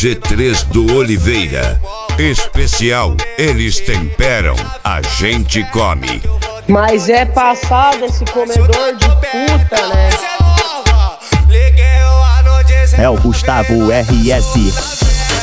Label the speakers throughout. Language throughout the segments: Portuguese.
Speaker 1: G3 do Oliveira. Especial, eles temperam, a gente come.
Speaker 2: Mas é passado esse comedor de puta, né?
Speaker 3: É o Gustavo RS.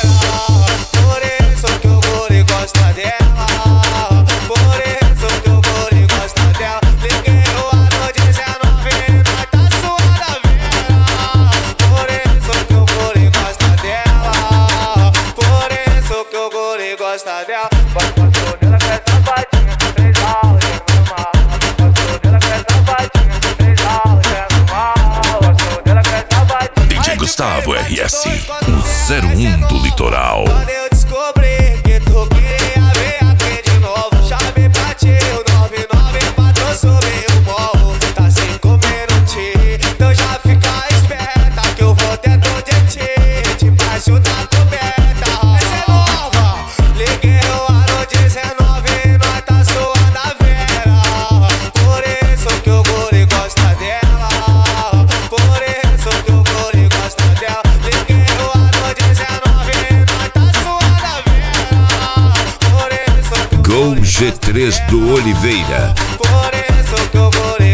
Speaker 1: DJ Gustavo RS, o 01 do litoral.
Speaker 4: Quando eu descobri que tu queria ver aqui de novo, chamei pra ti o 99 patrão sobre o morro. Tá sem comer no ti, então já fica esperta que eu vou dentro de ti, debaixo da coberta. Essa é nova, liguei o ano 19, nós tá suando a vera. Por isso que o guri gosta dela, por isso que o guri gosta dela. Liguei o ano 19, nós tá suando a vera. Por isso que o
Speaker 1: Gol G3 do Oliveira.
Speaker 4: por isso que o guri